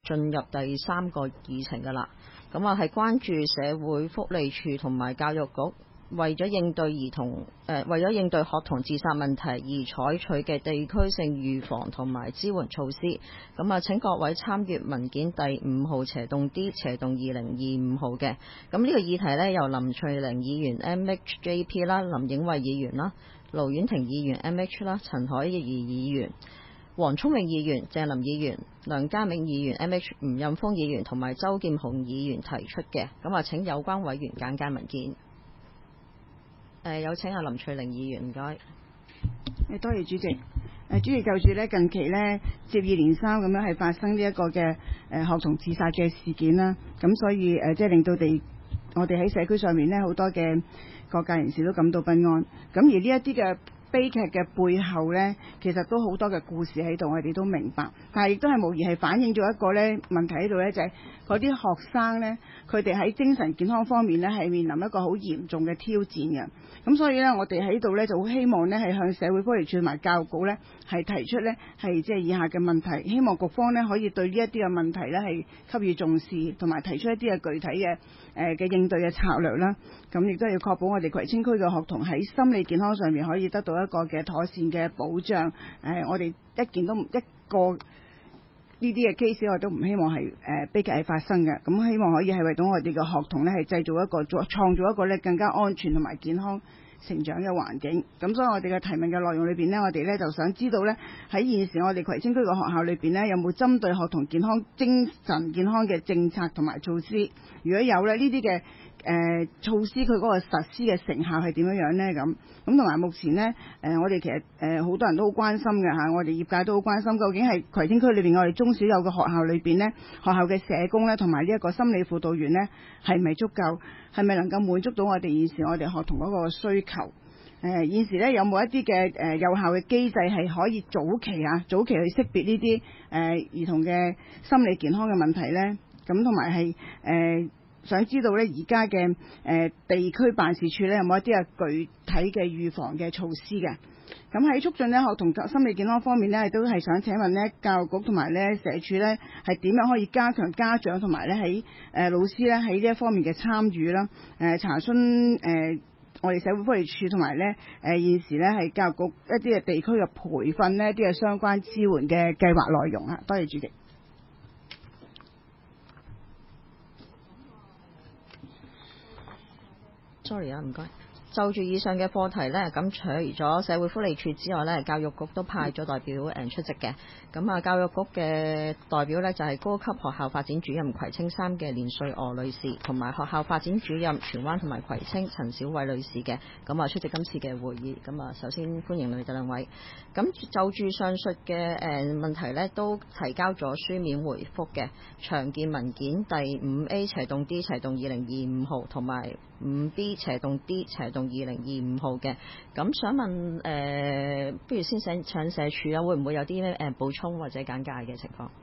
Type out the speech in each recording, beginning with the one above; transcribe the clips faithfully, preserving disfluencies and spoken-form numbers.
進入第三個議程㗎啦。咁啊係關注社會福利署同埋教育局為咗應對兒童誒、呃、為咗應對學童自殺問題而採取嘅地區性預防同埋支援措施。咁啊請各位參閱文件第五號斜洞 D 斜洞二零二五號嘅。咁呢個議題呢，由林翠玲議員 M H J P 啦、林影慧議員啦、盧婉婷議員 M H 啦、陳海怡議員、黃聰明議員、鄭林議員、梁家銘議員 M H、吳任峰議員同埋周劍雄議員提出嘅。咁啊請有關委員簡介文件。誒有請阿林翠玲議員，唔該。 誒多謝主席。誒主席就住咧近期咧接二連三咁樣係發生呢一個嘅誒學童自殺嘅事件啦，咁所以誒即係令到地我哋喺社區上面咧好多嘅各界人士都感到不安。咁而呢一啲嘅悲劇嘅背後呢，其實都好多嘅故事喺度，我哋都明白。但係亦都係無疑係反映咗一個呢問題喺度呢，就係嗰啲學生呢，佢哋喺精神健康方面呢係面臨一個好嚴重嘅挑戰嘅。咁所以呢，我哋喺度呢就好希望呢係向社會福利署同埋教育局呢係提出呢係即係以下嘅問題，希望局方呢可以對呢一啲嘅問題呢係給予重視，同埋提出一啲嘅具體嘅誒嘅應對嘅策略啦。咁亦都要確保我哋葵青區嘅學童喺心理健康上面可以得到一個嘅妥善嘅保障。誒、呃，我哋一件都一個呢啲嘅 case， 我都唔希望係誒、呃、悲劇係發生嘅。咁希望可以係為到我哋嘅學童呢係製造一個創造一個呢更加安全同埋健康成長嘅環境。咁所以我哋嘅提問嘅內容裏邊呢，我哋呢就想知道呢喺現時我哋葵青區嘅學校裏邊呢，有冇針對學童健康、精神健康嘅政策同埋措施？如果有呢呢啲嘅誒、呃、措施佢嗰個實施嘅成效係點樣樣呢？咁咁同埋目前呢，誒、呃、我哋其實誒好、呃、多人都好關心嘅嚇，我哋業界都好關心，究竟係葵青區裏邊我哋中小幼嘅學校裏邊呢，學校嘅社工呢，同埋呢一個心理輔導員呢，係咪足夠？係咪能夠滿足到我哋現時我哋學童嗰個需求？誒、呃、現時呢，有冇一啲嘅誒有效嘅機制係可以早期啊早期去識別呢啲誒兒童嘅心理健康嘅問題呢？咁同埋係誒。呃想知道咧，而家嘅誒地區辦事處咧有冇一啲啊具體嘅預防嘅措施嘅？咁喺促進咧學童心理健康方面咧，都係想請問咧教育局同埋咧社署咧係點樣可以加強家長同埋咧喺誒老師咧喺呢一方面嘅參與啦？誒、呃、查詢誒、呃、我哋社會福利署同埋咧誒現時咧係教育局一啲嘅地區嘅培訓呢，一啲嘅相關支援嘅計劃內容啊。多謝主席。 sorry 啊，唔該。就住以上嘅課題呢，咁除咗社會福利署之外呢，教育局都派咗代表誒出席嘅。咁啊，教育局嘅代表呢，就係高級學校發展主任葵青三嘅連瑞娥女士，同埋學校發展主任荃灣同埋葵青陳小慧女士嘅。咁啊，出席今次嘅會議。咁啊，首先歡迎你哋兩位。咁就住上述嘅誒問題呢，都提交咗書面回覆嘅。詳見文件第五 A 斜洞 D 斜洞二零二五號同埋五 B 斜洞 D 斜洞二零二五號嘅。咁想問誒、呃，不如先請請社署啊，會唔會有啲咩誒補充或者簡介嘅情況？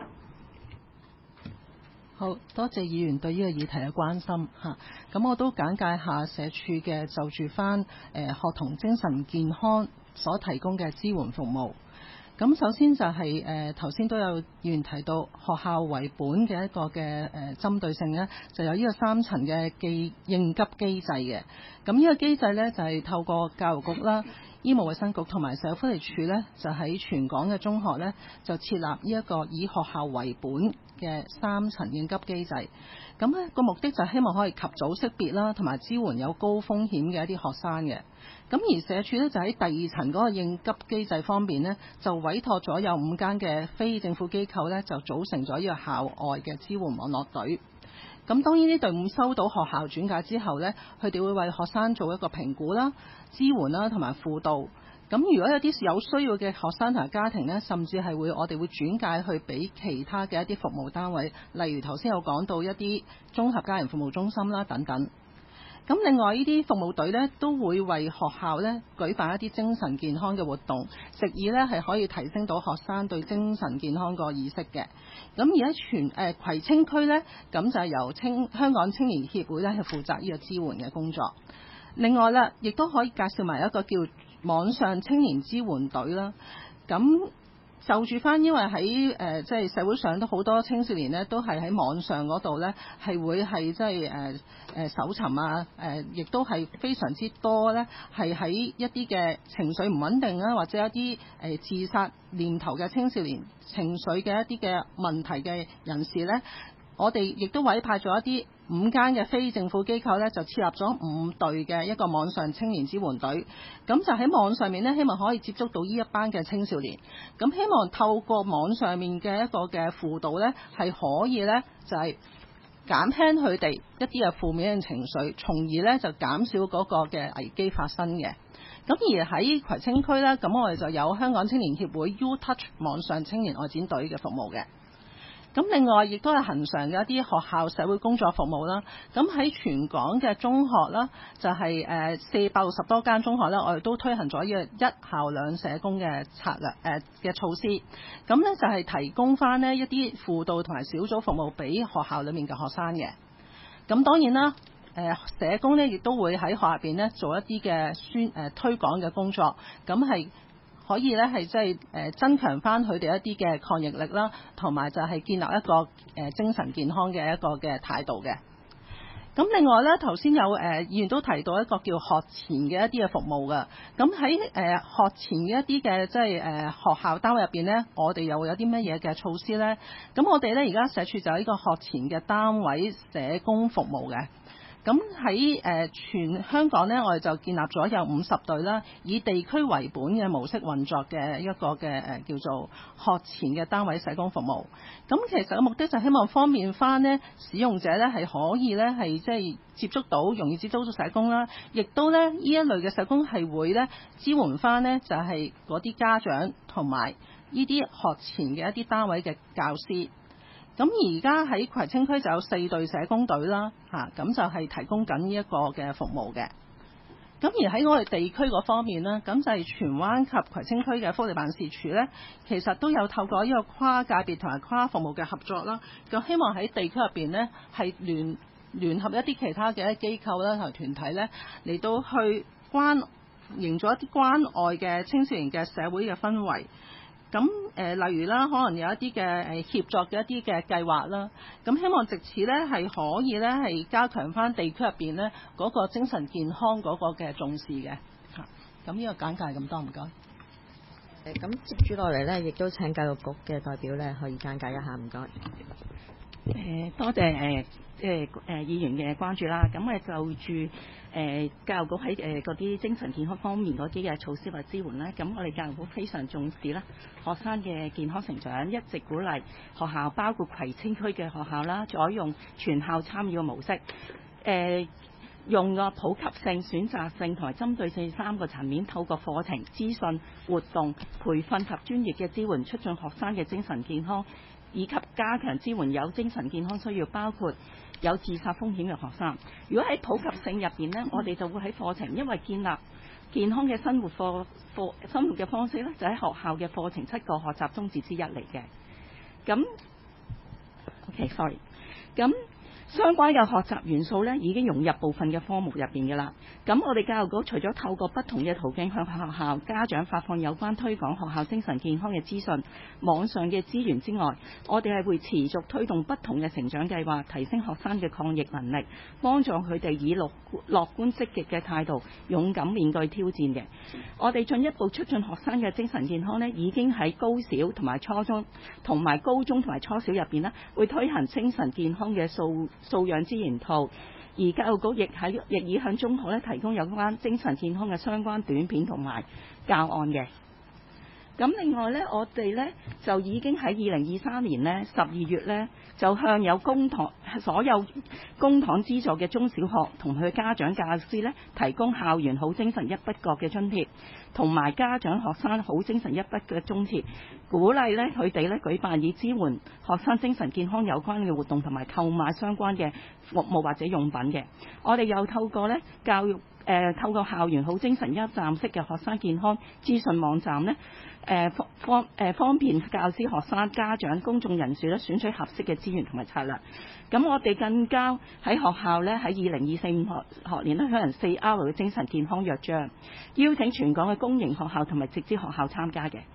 好多謝議員對呢個議題嘅關心嚇。咁我都簡介下社署嘅就住翻誒學童精神健康所提供嘅支援服務。咁首先就係誒頭先都有議員提到學校為本嘅一個嘅誒針對性呢，就有呢個三層嘅記應急機制嘅。咁呢個機制呢，就係透過教育局啦、醫務衛生局同埋社會福利署呢，就喺全港嘅中學呢，就設立呢一個以學校為本嘅三層應急機制。咁呢個目的就係希望可以及早識別啦，同埋支援有高風險嘅一啲學生嘅。咁而社署呢，就喺第二層嗰個應急機制方面呢，就委託咗有五間嘅非政府機構呢，就組成咗呢個校外嘅支援網絡隊。咁當然呢隊伍收到學校轉介之後呢，佢哋會為學生做一個評估啦、支援啦同埋輔導。咁如果有啲有需要嘅學生同埋家庭呢，甚至係會我哋會轉介去俾其他嘅一啲服務單位，例如頭先有講到一啲綜合家庭服務中心啦等等。咁另外呢啲服務隊呢，都會為學校呢舉辦一啲精神健康嘅活動，藉以呢係可以提升到學生對精神健康個意識嘅。咁而家全誒、呃、葵青區呢，咁就係由青香港青年協會呢係負責呢個支援嘅工作。另外啦，亦都可以介紹埋一個叫網上青年支援隊啦。咁就住翻，因為喺誒即係社會上都好多青少年呢，都係喺網上嗰度呢，係會係即係誒誒搜尋啊，誒、呃、亦都係非常之多呢，係喺一啲嘅情緒唔穩定啊，或者一啲誒、呃、自殺念頭嘅青少年情緒嘅一啲嘅問題嘅人士呢。我哋亦都委派咗一啲五間嘅非政府機構呢，就設立咗五隊嘅一個網上青年支援隊，咁就喺網上面呢，希望可以接觸到呢一班嘅青少年，咁希望透過網上面嘅一個嘅輔導呢，係可以呢，就係減輕佢哋一啲嘅負面嘅情緒，從而呢，就減少嗰個嘅危機發生嘅。咁而喺葵青區呢，咁我哋就有香港青年協會 U Touch 網上青年外展隊嘅服務嘅。咁另外亦都係恆常嘅一啲學校社會工作服務啦。咁喺全港嘅中學啦，就係誒四百六十多間中學咧，我哋都推行咗呢個一校兩社工嘅策略誒嘅措施。咁咧就係提供翻呢一啲輔導同埋小組服務俾學校裡面嘅學生嘅。咁當然啦，誒社工咧亦都會喺學校入邊咧做一啲嘅宣誒推廣嘅工作。咁係可以咧係即係誒增強翻佢哋一啲嘅抗逆力啦，同埋就係建立一個誒精神健康嘅一個嘅態度嘅。咁另外咧，頭先有誒議員都提到一個叫學前嘅一啲嘅服務嘅。咁喺誒學前嘅一啲嘅即係誒學校單位入邊咧，我哋又會有啲乜嘢嘅措施咧？咁我哋咧而家社署就有呢個學前嘅單位社工服務嘅。咁喺誒全香港呢，我哋就建立咗有五十隊啦，以地區為本嘅模式運作嘅一個嘅誒叫做學前嘅單位社工服務。咁其實嘅目的就希望方便翻呢使用者呢係可以呢係即係接觸到容易接觸到社工啦，亦都呢呢一類嘅社工係會呢支援翻呢就係嗰啲家長同埋呢啲學前嘅一啲單位嘅教師。咁而家喺葵青區就有四隊社工隊啦，嚇咁就係提供緊呢一個嘅服務嘅。咁而喺我哋地區嗰方面呢，咁就係荃灣及葵青區嘅福利辦事處呢，其實都有透過呢個跨界別同埋跨服務嘅合作啦，咁希望喺地區入邊呢，係聯聯合一啲其他嘅機構啦同埋團體呢，嚟到去關營造一啲關愛嘅青少年嘅社會嘅氛圍。咁誒、呃，例如啦，可能有一啲嘅誒協作嘅一啲嘅計劃啦，咁希望藉此咧係可以咧係加強翻地區入邊咧嗰個精神健康嗰個嘅重視嘅嚇。咁呢個簡介咁多，唔該。 誒，咁接住落嚟咧，亦都請教育局嘅代表咧可以簡介一下，唔該。 誒，多謝誒即係誒議員嘅關注啦。咁誒就住誒、呃、教育局喺誒嗰啲精神健康方面嗰啲嘅措施或支援咧，咁我哋教育局非常重視啦，學生嘅健康成長，一直鼓勵學校包括葵青區嘅學校啦，採用全校參與嘅模式，誒、呃、用個普及性、選擇性同埋針對性三個層面，透過課程、資訊、活動、培訓及專業嘅支援，促進學生嘅精神健康，以及加強支援有精神健康需要，包括有自殺風險嘅學生。如果喺普及性入邊呢，我哋就會喺課程，因為建立健康嘅生活課課生活嘅方式呢，就喺學校嘅課程七個學習宗旨之一嚟嘅。咁，OK，sorry，咁。相關嘅學習元素咧已經融入部分嘅科目入邊嘅啦。咁我哋教育局除咗透過不同嘅途徑向學校家長發放有關推廣學校精神健康嘅資訊、網上嘅資源之外，我哋係會持續推動不同嘅成長計劃，提升學生嘅抗逆能力，幫助佢哋以樂樂觀積極嘅態度，勇敢面對挑戰嘅。我哋進一步促進學生嘅精神健康呢，已經喺高小同埋初中、同埋高中同埋初小入邊呢，會推行精神健康嘅素素養資源套，而教育局亦喺亦已向中學咧提供有關精神健康嘅相關短片同埋教案嘅。咁另外呢，我哋呢就已經喺二零二三年呢十二月呢，就向有公帑所有公帑資助嘅中小學同佢家長教師呢，提供校園好精神一筆過嘅津貼，同埋家長學生好精神一筆嘅津貼，鼓勵呢佢哋呢舉辦以支援學生精神健康有關嘅活動，同埋購買相關嘅服務或者用品嘅。我哋又透過呢教育誒、呃、透過校園好精神一站式嘅學生健康資訊網站呢。誒、呃、方誒、呃、方便教師、學生、家長、公眾人士咧選取合適嘅資源同埋策略。咁我哋更加喺學校咧喺二零二四五學學年咧舉行四 R 嘅精神健康約章，邀請全港嘅公營學校同埋直資學校參加嘅。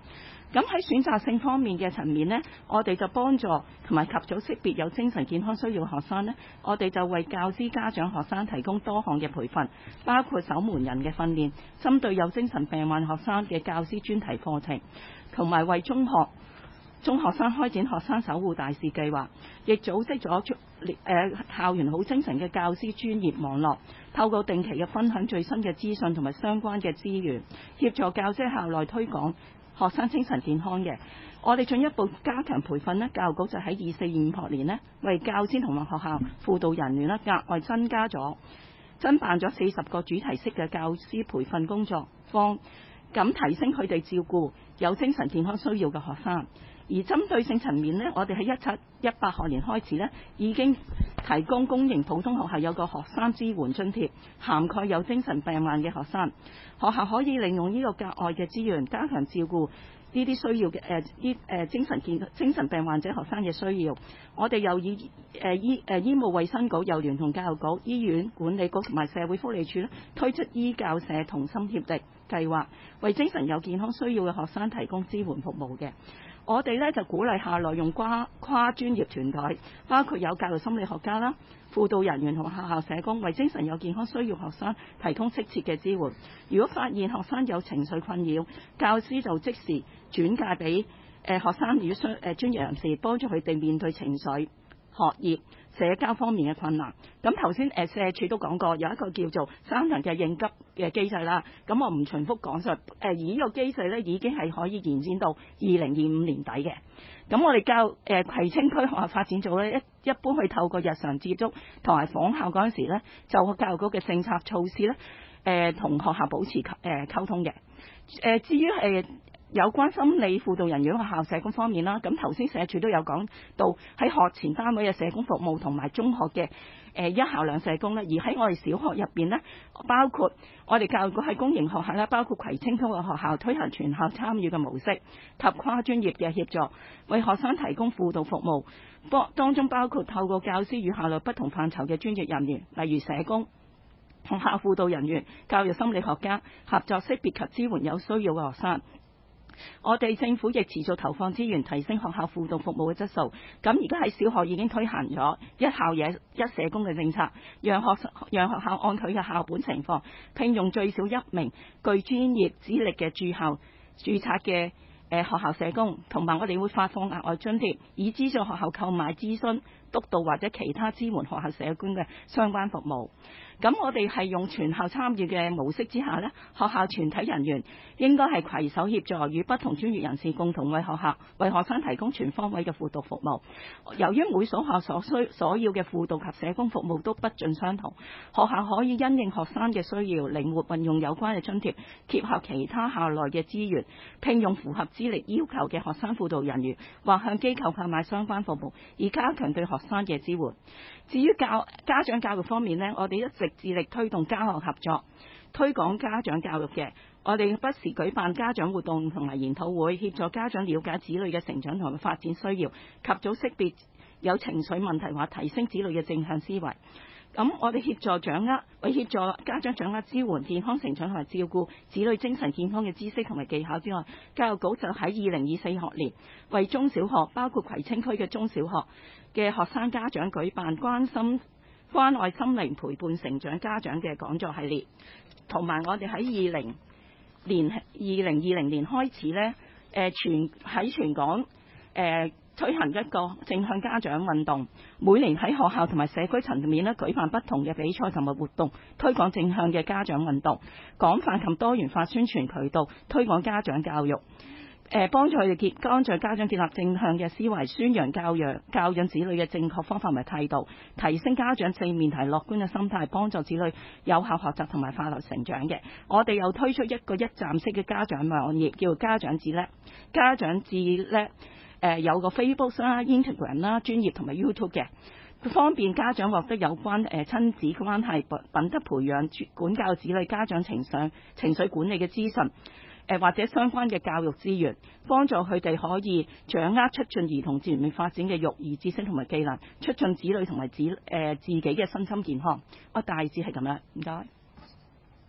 咁喺選擇性方面嘅層面呢，我哋就幫助同埋及早識別有精神健康需要嘅學生呢，我哋就為教師、家長、學生提供多項嘅培訓，包括守門人嘅訓練，針對有精神病患學生嘅教師專題課程，同埋為中學中學生開展學生守護大使計劃，亦組織咗誒、呃、校園好精神嘅教師專業網絡，透過定期嘅分享最新嘅資訊同埋相關嘅資源，協助教師校內推廣學生精神健康嘅。我哋進一步加強培訓呢，教育局就喺二四二五學年呢，為教師同埋學校輔導人員呢額外增加咗增辦咗四十個主題式嘅教師培訓工作坊，咁提升佢哋照顧有精神健康需要嘅學生。而針對性層面呢，我哋喺一七一八學年開始呢，已經提供公營普通學校有個學生支援津貼，涵蓋有精神病患嘅學生。學校可以利用呢個格外嘅資源，加強照顧呢啲需要嘅誒呢誒精神健精神病患者學生嘅需要。我哋又以誒、呃、醫誒、呃、醫務衛生局又聯同教育局、醫院管理局同埋社會福利署咧，推出醫教社同心協力計劃，為精神有健康需要嘅學生提供支援服務嘅。我哋咧就鼓勵校內用跨跨專業團隊，包括有教育心理學家啦、輔導人員同學校社工，為精神有健康需要學生提供適切嘅支援。如果發現學生有情緒困擾，教師就即時轉介俾誒學生與相誒專業人士，幫助佢哋面對情緒、學業、社交方面嘅困難。咁頭先誒社署都講過，有一個叫做三層嘅應急嘅機制啦。咁我唔重複講述，誒而呢個機制咧已經係可以延展到二零二五年底嘅。咁我哋教誒、呃、葵青區學校發展組咧，一一般去透過日常接觸同埋訪校嗰陣時咧，就教育局嘅政策措施咧，誒、呃、同學校保持誒、呃、溝通嘅。誒、呃、至於誒。呃有關心理輔導人員學校社工方面啦，咁頭先社署都有講到喺學前單位嘅社工服務同埋中學嘅誒、呃、一校兩社工咧，而喺我哋小學入邊呢，包括我哋教育局喺公營學校啦，包括葵青區嘅學校推行全校參與嘅模式及跨專業嘅協助，為學生提供輔導服務，當當中包括透過教師與校內不同範疇嘅專業人員，例如社工、學校輔導人員、教育心理學家合作識別及支援有需要嘅學生。我哋政府亦持續投放資源，提升學校輔導服務嘅質素。咁而家喺小學已經推行咗一校野一社工嘅政策，讓學讓學校按佢嘅校本情況，聘用最少一名具專業資歷嘅駐校註冊嘅誒學校社工，同埋我哋會發放額外津貼，以資助學校購買諮詢、督導或者其他支援學校社工嘅相關服務。咁我哋係用全校參與嘅模式之下呢，學校全體人員應該係攜手協助，與不同專業人士共同為學校為學生提供全方位嘅輔導服務。由於每所學校所需所要嘅輔導及社工服務都不盡相同，學校可以因應學生嘅需要，靈活運用有關嘅津貼，結合其他校內嘅資源，聘用符合資歷要求嘅學生輔導人員，或向機構購買相關服務，以加強對學生嘅支援。至於教家長教育方面呢，我哋一直致力推動家學合作，推廣家長教育嘅。我哋不時舉辦家長活動同埋研討會，協助家長了解子女嘅成長同埋發展需要，及早識別有情緒問題或提升子女嘅正向思維。咁我哋協助掌握，為協助家長掌握支援健康成長同埋照顧子女精神健康嘅知識同埋技巧之外，教育局就喺二零二四學年為中小學，包括葵青區嘅中小學嘅學生家長舉辦關心關愛心靈陪伴成長家長嘅講座系列，同埋我哋喺二零年二零二零年開始呢，誒全喺全港誒。呃推行一個正向家長運動，每年喺學校同埋社區層面咧舉辦不同嘅比賽同埋活動，推廣正向嘅家長運動，廣泛及多元化宣傳渠道，推廣家長教育，誒、呃、幫助佢哋結幫助家長建立正向嘅思維，宣揚教養教養子女嘅正確方法同埋態度，提升家長正面同樂觀嘅心態，幫助子女有效學習同埋快樂成長嘅。我哋又推出一個一站式嘅家長網頁，叫家長智叻，家長智叻。誒、呃、有個 Facebook 啦、Instagram 啦、專頁同埋 YouTube 嘅，方便家長獲得有關誒、呃、親子關係品德培養、管教子女、家長情緒情緒管理嘅資訊，誒、呃、或者相關嘅教育資源，幫助佢哋可以掌握促進兒童全面發展嘅育兒知識同埋技能，促進子女同埋子誒、呃、自己嘅身心健康。我大致係咁樣，唔該。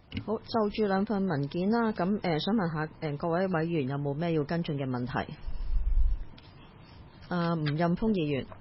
好，就住兩份文件啦，咁誒、呃、想問下誒、呃、各位委員有冇咩要跟進嘅問題？啊，吳任峰議員。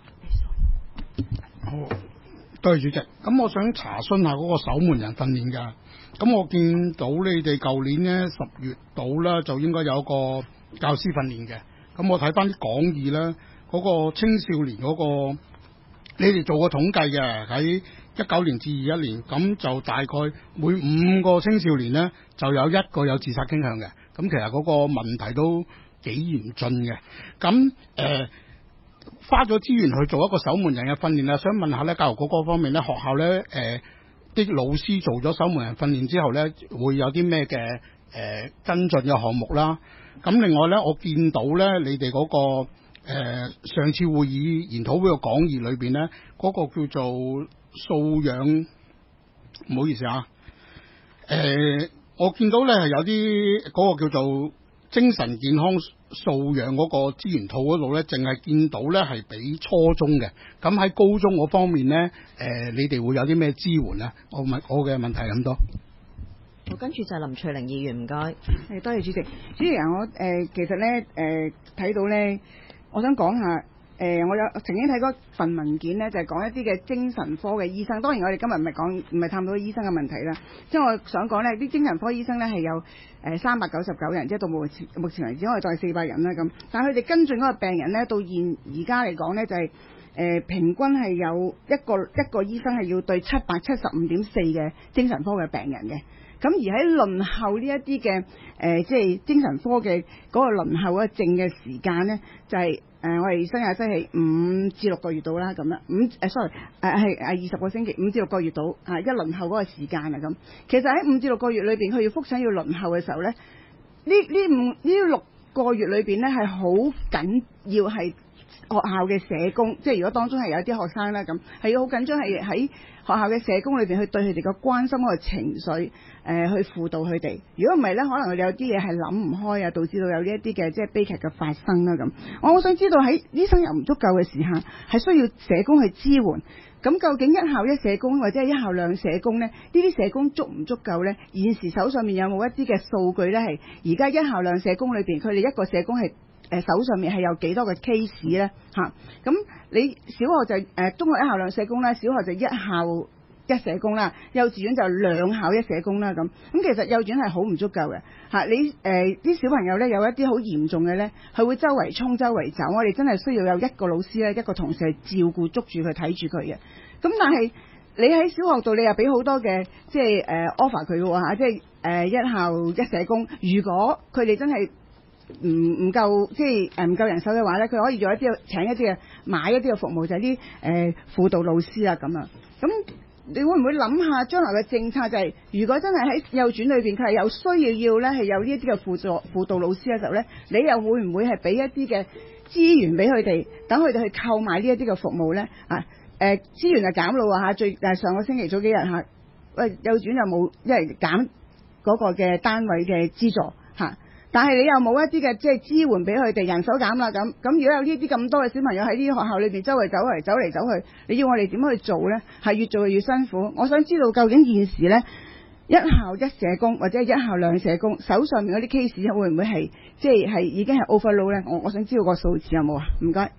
好，多謝主席。咁我想查詢下嗰個守門人訓練㗎。咁我見到你哋舊年呢十月度啦，就應該有一個教師訓練嘅。咁我睇翻啲講義咧，嗰、嗰個青少年嗰、嗰個，你哋做過統計嘅喺一九年至二一年，咁就大概每五個青少年呢，就有一個有自殺傾向嘅。咁其實嗰個問題都幾嚴峻嘅。咁誒、呃、花咗資源去做一個守門人嘅訓練啊，想問下咧，教育局嗰方面咧，學校咧誒啲老師做咗守門人訓練之後咧，會有啲咩嘅誒跟進嘅項目啦？咁另外咧，我見到咧，你哋嗰、嗰個、呃、上次會議研討會嘅講義裏邊咧，嗰、嗰個叫做素養，唔好意思啊，誒、呃，我見到咧係有啲嗰個叫做精神健康素養嗰個資源套嗰度咧，淨係見到咧係俾初中嘅。咁喺高中嗰方面咧，誒、呃，你哋會有啲咩支援咧？我問我嘅問題咁多。 好，跟住就係林翠玲議員，唔該。 係，多謝主席。主席啊，我誒、呃、其實咧誒睇到咧，我想講下。誒、呃，我有曾經睇過份文件咧，就係、是、講一啲嘅精神科嘅醫生。當然，我哋今日唔係講，唔係探討醫生嘅問題啦。即係我想講咧，啲精神科醫生咧係有誒三百九十九人，即係到目前目前為止，我哋再四百人啦咁。但係佢哋跟進嗰個病人咧，到現而家嚟講咧，就係、是、誒、呃、平均係有一個一個醫生係要對七百七十五點四嘅精神科嘅病人嘅。咁而喺輪候呢一啲嘅誒，即係精神科嘅嗰個輪候嗰個症嘅時間咧，就係、是。誒、呃，我哋新亞西係五至六個月到啦，咁樣五誒、呃、sorry，誒係誒二十個星期，五至六個月到啊，一輪候嗰個時間啊咁。其實喺五至六個月裏邊，佢要覆診要輪候嘅時候咧，呢呢五呢六個月裏邊咧係好緊要係學校嘅社工，即係如果當中係有一啲學生咧咁，係要好緊張係喺學校嘅社工裏邊去對佢哋嘅關心嗰個情緒，誒、呃、去輔導佢哋。如果唔係咧，可能佢哋有啲嘢係諗唔開啊，導致到有呢一啲嘅即係悲劇嘅發生啦咁。我好想知道喺醫生又唔足夠嘅時候，係需要社工去支援。咁究竟一校一社工或者係一校兩社工呢？呢啲社工足唔足夠呢？現時手上面有冇一啲嘅數據呢？係而家一校兩社工裏邊，佢哋一個社工係。誒手上面係有幾多個 case 咧嚇？咁、啊、你小學就誒、呃、中學一校兩社工啦，小學就一校一社工啦，幼稚園就兩校一社工啦咁。咁其實幼稚園係好唔足夠嘅嚇、啊。你誒啲、呃、小朋友咧有一啲好嚴重嘅咧，佢會周圍衝周圍走，我哋真係需要有一個老師咧，一個同事係照顧捉住佢睇住佢嘅。咁但係你喺小學度你又俾好多嘅即係誒、呃、offer 佢嘅喎嚇，即係誒、呃、一校一社工。如果佢哋真係唔唔夠即係誒唔夠人手嘅話咧，佢可以做一啲請一啲嘅買一啲嘅服務，就係啲誒輔導老師啊咁啊。咁你會唔會諗下將來嘅政策就係、是，如果真係喺幼稚園裏邊佢係有需要要咧係有呢一啲嘅輔助輔導老師嘅時候咧，你又會唔會係俾一啲嘅資源俾佢哋，等佢哋去購買呢一啲嘅服務咧？啊誒、呃、資源就減咯喎嚇，最誒上個星期早幾日嚇，喂、啊、幼稚園又冇因為減嗰個嘅單位嘅資助嚇。啊但係你又冇一啲嘅即係支援俾佢哋，人手減啦咁，咁如果有呢啲咁多嘅小朋友喺呢啲學校裏邊周圍走嚟走嚟走去，你要我哋點去做呢？係越做越辛苦。我想知道究竟現時呢，一校一社工或者一校兩社工手上面嗰啲 case 會唔會係即係係已經係 overload 呢？我我想知道個數字有冇啊？唔該。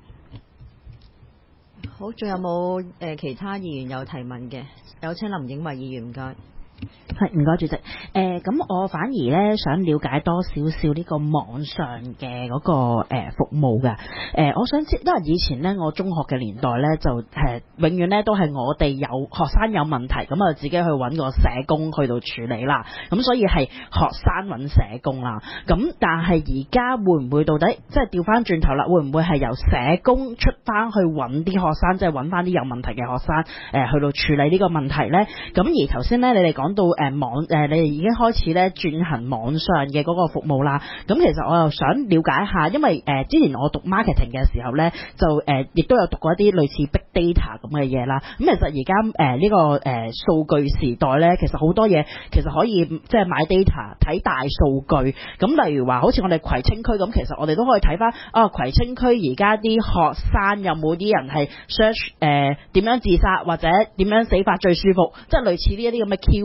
好，仲有冇誒、呃、其他議員有提問嘅？有請林影慧議員，唔該。 係，唔該主席。誒、呃，咁我反而咧想了解多少少呢個網上嘅嗰、那個誒、呃、服務嘅。誒、呃，我想知，因為以前咧我中學嘅年代咧就誒、呃、永遠咧都係我哋有學生有問題，咁啊自己去揾個社工去到處理啦。咁所以係學生揾社工啦。咁但係而家會唔會到底即係調翻轉頭啦？會唔會係由社工出翻去揾啲學生，即係揾翻啲有問題嘅學生誒、呃、去到處理呢個問題咧？咁而頭先咧你哋講到誒、呃、網誒、呃，你哋已經開始咧轉行網上嘅嗰個服務啦。咁其實我又想了解一下，因為誒、呃、之前我讀 marketing 嘅時候咧，就誒亦、呃、都有讀過一啲類似 big data 咁嘅嘢啦。咁其實而家誒呢個誒、呃、數據時代咧，其實好多嘢其實可以即係買 data 睇大數據。咁例如話，好似我哋葵青區咁，其實我哋都可以睇翻啊葵青區而家啲學生有冇啲人係 search 誒點樣自殺或者點樣死法最舒服，即係類似呢一啲咁嘅 keywords 咧。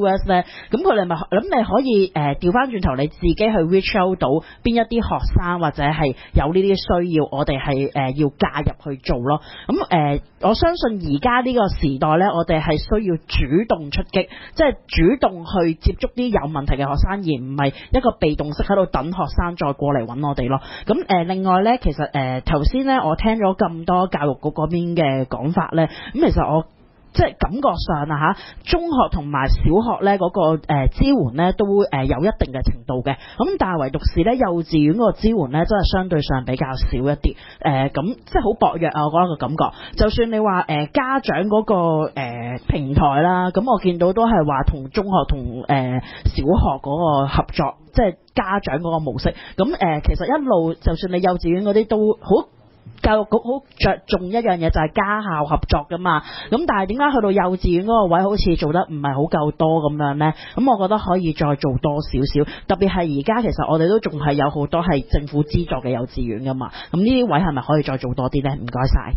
咁佢哋咪諗你可以誒調翻轉頭，你自己去 reach out 到邊一啲學生或者係有呢啲需要，我哋係誒要介入去做咯。咁誒、呃，我相信而家呢個時代咧，我哋係需要主動出擊，即係主動去接觸啲有問題嘅學生，而唔係一個被動式喺度等學生再過嚟揾我哋咯。咁誒、呃，另外咧，其實誒頭先咧，我聽咗咁多教育局嗰邊嘅講法咧，咁其實我即係感覺上啊嚇，中學同埋小學咧嗰、那個、呃、支援咧都誒、呃、有一定嘅程度嘅，咁但係唯獨是咧幼稚園嗰個支援咧真係相對上比較少一啲，誒咁即係好薄弱啊！我覺得個感覺，就算你話誒、呃、家長嗰、那個、呃、平台啦，咁我見到都係話同中學同誒、呃、小學嗰個合作，即係家長嗰個模式，咁誒、呃、其實一路就算你幼稚園嗰啲都好。教育局好着重一樣嘢就係家校合作噶嘛，咁但係點解去到幼稚園嗰個位好似做得唔係好夠多咁樣呢？咁我覺得可以再做多少少，特別係而家其實我哋都仲係有好多係政府資助嘅幼稚園噶嘛，咁呢啲位係咪可以再做多啲呢？唔該晒。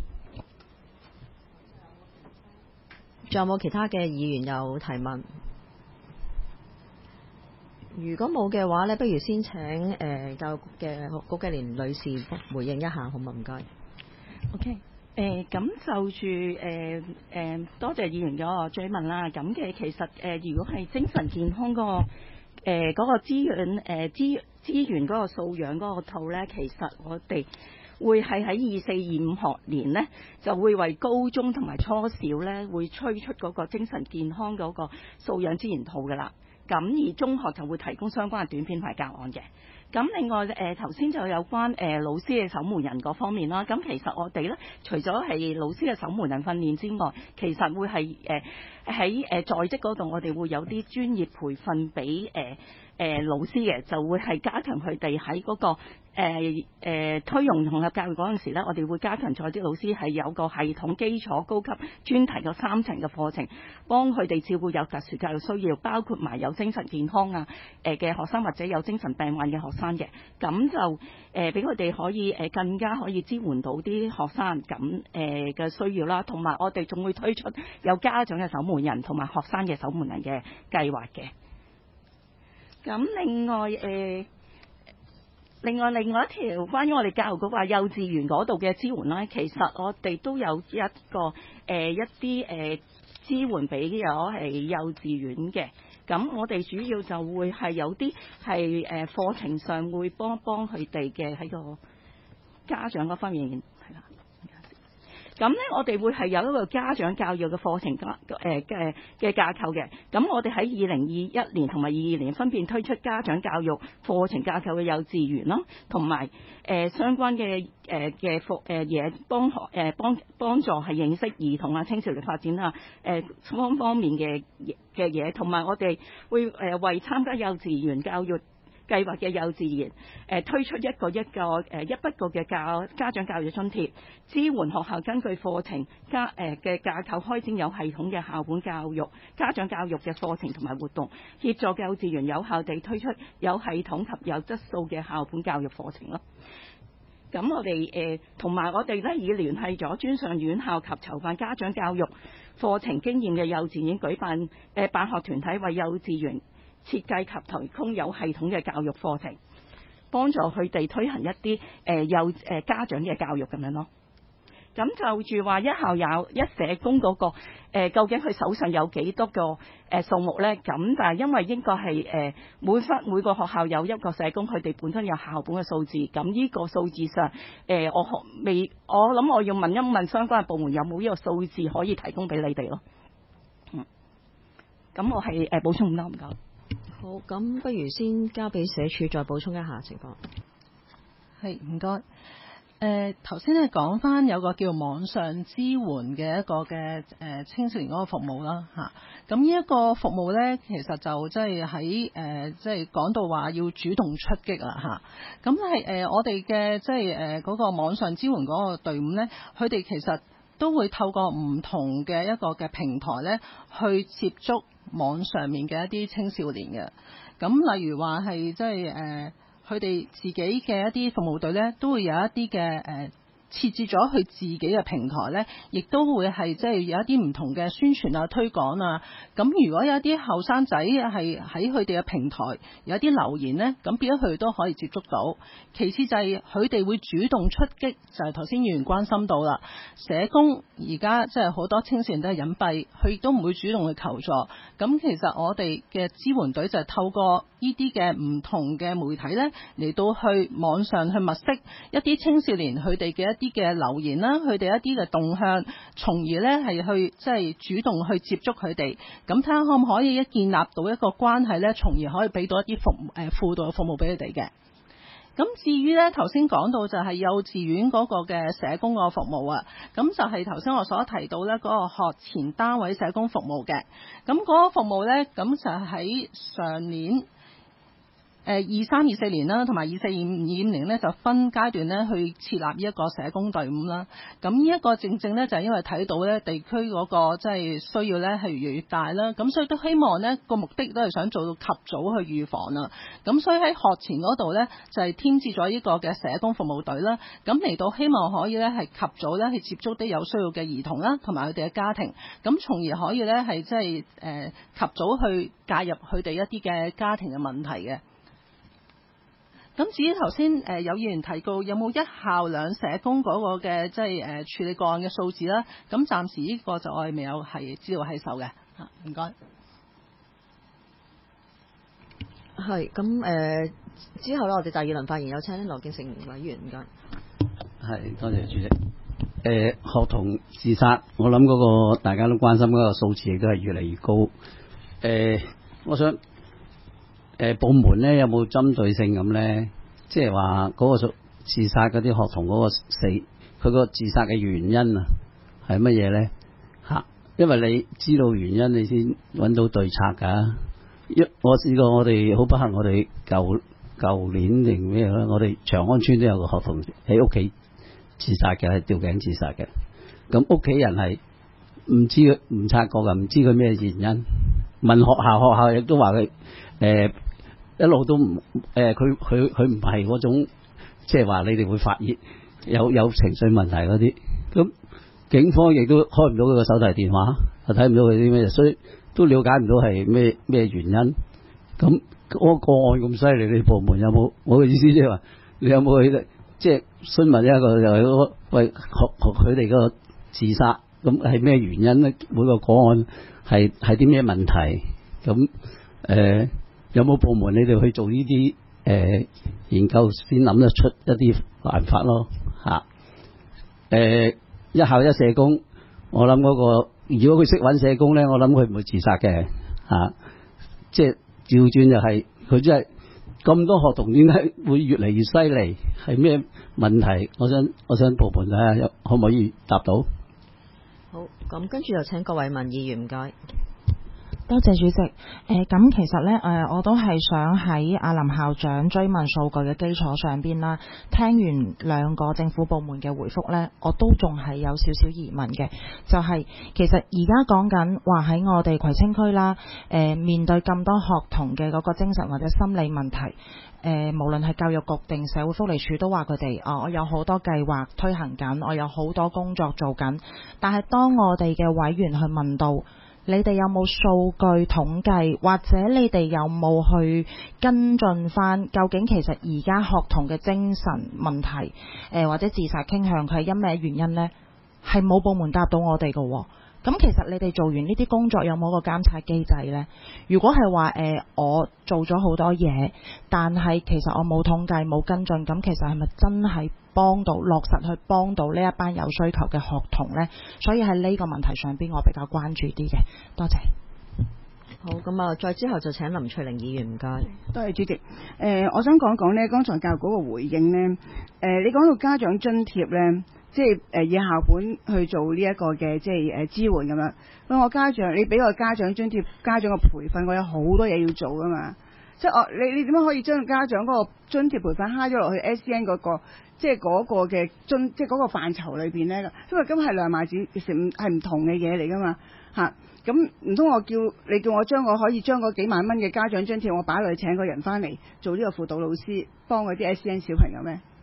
仲有冇其他嘅議員有提問？如果冇嘅話咧，不如先請誒、呃、教育局嘅高繼連女士回應一下，好唔好？唔該。 OK，誒咁就住誒誒多謝議員嗰個追問啦。咁嘅其實誒、呃，如果係精神健康嗰、那個誒嗰、呃那個資源誒、呃、資資源嗰個素養嗰個套咧，其實我哋會係喺二四二五學年咧，就會為高中同埋初小咧會推出嗰個精神健康嗰個素養資源套㗎啦。咁而中學就會提供相關嘅短片同埋教案嘅。咁另外誒頭先就有關誒、呃、老師嘅守門人嗰方面啦。咁其實我哋咧除咗係老師嘅守門人訓練之外，其實會係誒喺誒在職嗰度，我哋會有啲專業培訓俾誒。呃誒、呃、老師嘅就會係加強佢哋喺嗰個誒、呃呃、推融融合教育嗰陣時咧，我哋會加強在職老師係有個系統基礎高級專題嘅三層嘅課程，幫佢哋照顧有特殊教育需要，包括埋有精神健康啊誒嘅、呃、學生或者有精神病患嘅學生嘅，咁就誒俾佢哋可以誒、呃、更加可以支援到啲學生咁誒嘅需要啦，同埋我哋仲會推出有家長嘅守門人同埋學生嘅守門人嘅計劃嘅。咁另外誒、呃，另外另外一條關於我哋教育局話幼稚園嗰度嘅支援啦，其實我哋都有一個誒、呃、一啲誒、呃、支援俾咗係幼稚園嘅。咁我哋主要就會係有啲係誒課程上會幫幫佢哋嘅喺個家長嗰方面係啦。咁咧，我哋會係有一個家長教育嘅課程架誒嘅嘅架構嘅。咁我哋喺二零二一年同埋二二年分別推出家長教育課程架構嘅幼稚園咯，同埋誒相關嘅誒嘅課誒嘢幫學誒幫幫助係認識兒童啊青少年發展啊誒方方面嘅嘅嘢，同埋我哋會誒為參加幼稚園教育計劃嘅幼稚園，誒、呃、推出一個一個誒、呃、一筆過嘅教家長教育津貼，支援學校根據課程家誒嘅、呃、架構開展有系統嘅校本教育、家長教育嘅課程同埋活動，協助幼稚園有效地推出有系統及有質素嘅校本教育課程咯。咁我哋誒同埋我哋咧已聯繫咗專上院校及籌辦家長教育課程經驗嘅幼稚園舉辦誒、呃、辦學團體為幼稚園設計及提供有系統嘅教育課程，幫助佢哋推行一啲誒幼誒家長嘅教育咁樣咯。咁就住話一校有一社工嗰、那個、呃、究竟佢手上有幾多個誒、呃、數目咧？咁但係因為應該係誒每分每個學校有一個社工，佢哋本身有校本嘅數字。咁呢個數字上誒、呃、我學未，我諗我要問一問相關嘅部門有冇呢個數字可以提供俾你哋咯。嗯，咁我係誒、呃、補充唔多唔夠。 好，咁不如先交俾社署再補充一下情況。 係，唔該。誒頭先咧講翻有個叫網上支援嘅一個嘅誒、呃、青少年嗰個服務啦嚇，咁呢一個服務咧其實就即係喺誒即係講到話要主動出擊啦嚇，咁係誒我哋嘅即係誒嗰個網上支援嗰個隊伍咧，佢哋其實都會透過唔同嘅一個嘅平台咧去接觸網上面嘅一啲青少年嘅，咁例如話係即係誒。佢哋自己嘅一啲服務隊咧，都會有一啲嘅誒設置咗佢自己嘅平台呢，亦都會係即係有一啲唔同嘅宣傳啊、推廣啊。咁如果有一啲後生仔係喺佢哋嘅平台有一啲留言呢，咁變咗佢哋都可以接觸到。其次就係佢哋會主動出擊，就係頭先議員關心到啦。社工而家即係好多青少年都係隱蔽，佢亦都唔會主動去求助。咁其實我哋嘅支援隊就係透過呢啲嘅唔同嘅媒體呢，嚟到去網上去物色一啲青少年佢哋嘅一啲嘅留言啦，佢哋一啲嘅動向，從而呢係去即係主動去接觸佢哋，咁睇下可唔可以一建立到一個關係呢，從而可以俾到一啲服誒輔導嘅服務俾佢哋嘅。咁至於呢頭先講到就係幼稚園嗰個嘅社工個服務啊，咁就係頭先我所提到呢嗰個學前單位社工服務嘅，咁嗰個服務呢，咁就喺上年。誒二三二四年啦，同埋二四二五二五年呢，就分階段呢去設立呢一個社工隊伍啦。咁呢一個正正呢，就係因為睇到呢地區嗰個即係需要呢係越嚟越大啦，咁所以都希望呢個目的都係想做到及早去預防啦。咁所以喺學前嗰度呢，就係添置咗呢個嘅社工服務隊啦。咁嚟到希望可以呢係及早呢去接觸啲有需要嘅兒童啦，同埋佢哋嘅家庭，咁從而可以呢係即係誒及早去介入佢哋一啲嘅家庭嘅問題嘅。咁至於頭先誒有議員提到有冇一校兩社工嗰個嘅即係誒處理個案嘅數字啦，咁暫時呢個就我哋未有係資料喺手嘅嚇，唔該。 係咁誒，之後咧我哋第二輪發言有請羅健成委員，唔該。 係，多謝主席。誒、呃、學童自殺，我諗嗰個大家都關心嗰個數字亦都係越嚟越高。誒、呃，我想。誒、呃、部門咧有冇針對性咁咧？即係話嗰個自殺嗰啲學童嗰個死，佢個自殺嘅原因啊係乜嘢咧？嚇，因為你知道原因，你先揾到對策㗎。一我試過，我哋好不幸，我哋舊舊年定咩咧？我哋長安村都有個學童喺屋企自殺嘅，係吊頸自殺嘅。咁屋企人係唔知佢唔察覺㗎，唔知佢咩原因。問學校，學校亦都話佢誒。一路都唔誒，佢佢佢唔係嗰種，即係話你哋會發熱，有有情緒問題嗰啲。咁警方亦都開唔到佢個手提電話，又睇唔到佢啲咩，所以都了解唔到係咩咩原因。咁嗰個案咁犀利，你部門有冇？我嘅意思即係話，你有冇去即係詢問一個就係嗰個喂學學佢哋個自殺咁係咩原因咧？每個個案係係啲咩問題？咁誒？呃有冇部門你哋去做呢啲誒研究先諗得出一啲辦法咯嚇？誒、啊呃、一校一社工，我諗嗰、那個如果佢識揾社工咧，我諗佢唔會自殺嘅嚇、啊。即係調轉就係佢真係咁多學童點解會越嚟越犀利？係咩問題？我想我想部門睇下可唔可以答到？ 好，咁跟住就請郭偉民議員，唔該。 多謝主席。誒、呃，咁其實呢，誒、呃，我都係想喺阿林校長追問數據嘅基礎上邊啦。聽完兩個政府部門嘅回覆呢，我都仲係有少少疑問嘅。就係、是、其實而家講緊話喺我哋葵青區啦，誒、呃，面對咁多學童嘅嗰個精神或者心理問題，誒、呃，無論係教育局定社會福利署都話佢哋，哦，我有好多計劃推行緊，我有好多工作做緊。但係當我哋嘅委員去問到，你哋有冇數據統計，或者你哋有冇去跟進翻？究竟其實而家學童嘅精神問題，誒、呃、或者自殺傾向，佢係因咩原因呢？係冇部門答到我哋嘅喎。咁其實你哋做完呢啲工作有冇個監察機制呢？如果係話誒我做咗好多嘢，但係其實我冇統計冇跟進，咁其實係咪真係幫到落實去幫到呢一班有需求嘅學童呢？所以喺呢個問題上邊，我比較關注啲嘅。多謝。 好，咁啊，再之後就請林翠玲議員，唔該。 多謝主席。誒、呃，我想講講呢，剛才教育局個回應呢，誒、呃，你講到家長津貼呢，即係誒以校本去做呢一個嘅即係誒支援咁樣。喂，我家長，你俾個家長津貼，家長嘅培訓，我有好多嘢要做噶嘛。即係我你你點樣可以將家長嗰個津貼培訓蝦咗落去 S E N 嗰個即係嗰個嘅津即係嗰個範疇裏邊咧？因為今日係兩碼子成係唔同嘅嘢嚟噶嘛嚇。咁唔通我叫你叫我將我可以將嗰幾萬蚊嘅家長津貼我擺落去請個人翻嚟做呢個輔導老師幫嗰啲 S E N 小朋友咩？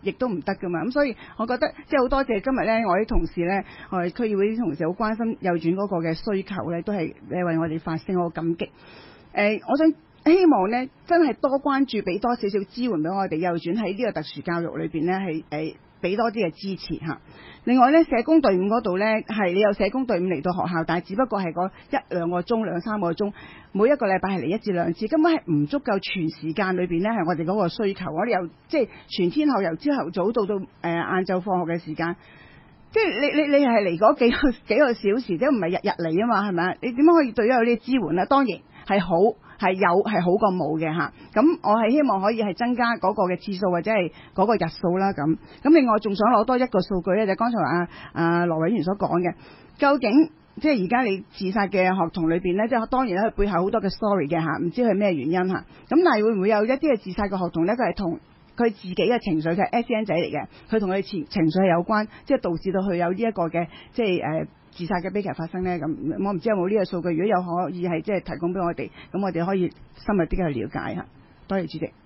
亦都唔得噶嘛。咁所以我覺得即係好多謝今日咧，我啲同事咧，我哋區議會啲同事好關心幼稚園嗰個嘅需求咧，都係誒為我哋發聲，我好感激。誒、呃，我想希望咧真係多關注，俾多少少支援俾我哋幼稚園喺呢個特殊教育裏邊咧係誒。俾多啲嘅支持嚇。另外咧，社工隊伍嗰度咧係你有社工隊伍嚟到學校，但係只不過係嗰一兩個鐘、兩三個鐘，每一個禮拜係嚟一至兩次，根本係唔足夠全時間裏邊咧係我哋嗰個需求。我哋由即係全天候由朝頭早到到誒晏晝放學嘅時間，即係你你你係嚟嗰幾個幾個小時，即係唔係日日嚟啊嘛？係咪啊？你點樣可以對於有呢啲支援咧？當然係好。係有係好過冇嘅嚇，咁我係希望可以係增加嗰個嘅次數或者係嗰個日數啦咁。咁另外仲想攞多一個數據咧，就剛才阿阿羅委員所講嘅，究竟即係而家你自殺嘅學童裏邊咧，即係當然咧佢背後好多嘅 story 嘅嚇，唔知佢咩原因嚇。咁但係會唔會有一啲嘅自殺嘅學童咧，佢係同佢自己嘅情緒，佢係 S E N 仔嚟嘅，佢同佢情情緒係有關，即係導致到佢有呢一個嘅即係誒。呃自殺嘅悲劇發生呢，咁我唔知有冇呢個數據，如果有可以係即係提供俾我哋，咁我哋可以深入啲去了解下。多謝主席。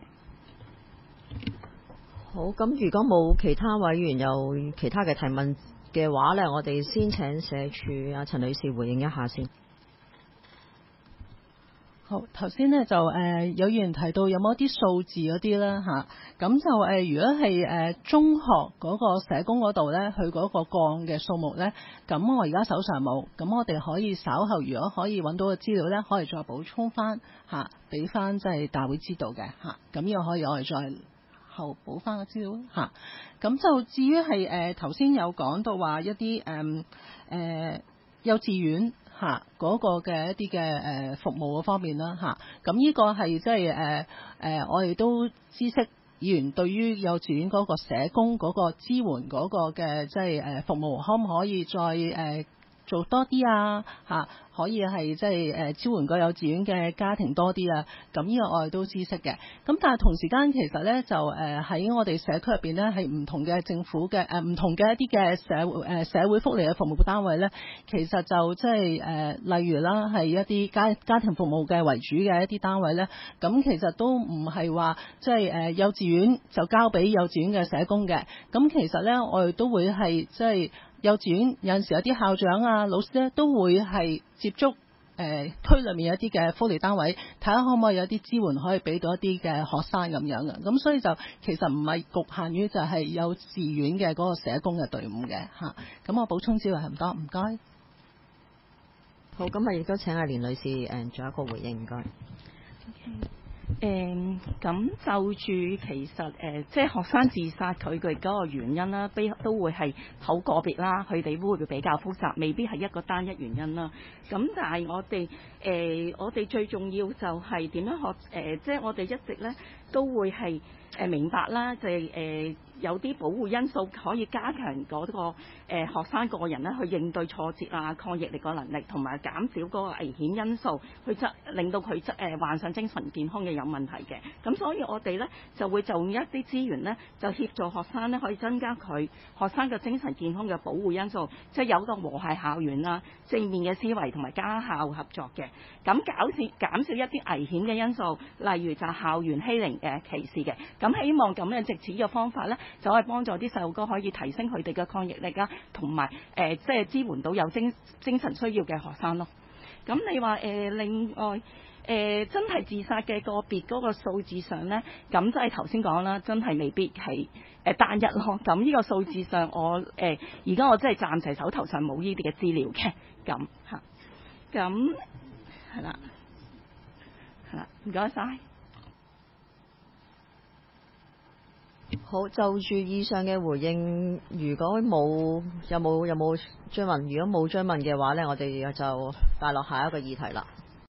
好，咁如果冇其他委員有其他嘅提問嘅話呢，我哋先請社署阿陳女士回應一下先。 好，頭先咧就誒、呃、有議員提到有冇一啲數字嗰啲啦嚇，咁、啊、就誒、呃、如果係誒、呃、中學嗰個社工嗰度咧，佢嗰個個案嘅數目咧，咁我而家手上冇，咁我哋可以稍後如果可以揾到嘅資料咧，可以再補充翻嚇，俾翻即係大會知道嘅嚇，咁、啊、又可以我哋再後補翻個資料嚇。咁、啊、就至於係誒頭先有講到話一啲誒誒幼稚園。嚇嗰、那個嘅一啲嘅誒服務嗰方面啦嚇，咁、啊、呢個係即係誒誒，我哋都知悉議員對於幼稚園嗰個社工嗰個支援嗰個嘅即係誒服務，可唔可以再誒、呃、做多啲啊嚇？啊可以係即係誒支援個幼稚園嘅家庭多啲啊，咁呢個我哋都知悉嘅。咁但係同時間其實咧就誒喺我哋社區入邊咧係唔同嘅政府嘅誒唔同嘅一啲嘅社會誒社會福利嘅服務單位咧，其實就即係誒例如啦係一啲家家庭服務嘅為主嘅一啲單位咧，咁其實都唔係話即係誒幼稚園就交俾幼稚園嘅社工嘅。咁其實咧我哋都會係即係。幼稚園有陣時有啲校長啊、老師咧都會係接觸誒、呃、區裏面有一啲嘅福利單位，睇下可唔可以有啲支援可以俾到一啲嘅學生咁樣嘅。咁所以就其實唔係局限於就係幼稚園嘅嗰個社工嘅隊伍嘅嚇。咁我補充資料係唔多，唔該。 好，咁啊亦都請阿連女士誒做一個回應，唔該。 Okay. 誒咁、嗯、就住其實誒、呃，即係學生自殺佢嘅嗰個原因啦，都都會係好個別啦，佢哋會比較複雜，未必係一個單一原因啦。咁但係我哋誒、呃，我哋最重要就係點樣學誒、呃，即係我哋一直咧都會係誒、呃、明白啦，就係、是、誒。呃有啲保護因素可以加強嗰、那個誒、呃、學生個人咧去應對挫折啊、抗逆力個能力，同埋減少嗰個危險因素，去則令到佢則誒患上精神健康嘅有問題嘅。咁所以我哋咧就會就用一啲資源咧，就協助學生咧可以增加佢學生嘅精神健康嘅保護因素，即係有個和諧校園啦、正面嘅思維同埋家校合作嘅。咁減少減少一啲危險嘅因素，例如就係校園欺凌嘅歧視嘅。咁希望咁樣藉此嘅方法咧，就可以幫助啲細路哥可以提升佢哋嘅抗逆力啊，同埋誒即係支援到有精精神需要嘅學生咯。咁你話誒、呃、另外誒、呃、真係自殺嘅個別嗰個數字上咧，咁即係頭先講啦，真係未必係誒單一咯。咁呢個數字上我誒而家我真係暫時手頭上冇呢啲嘅資料嘅，咁嚇，咁係啦，係啦，唔該晒。 好，就住以上嘅回應，如果冇有冇有冇追問，如果冇追問嘅話呢，我哋就快落下一個議題啦。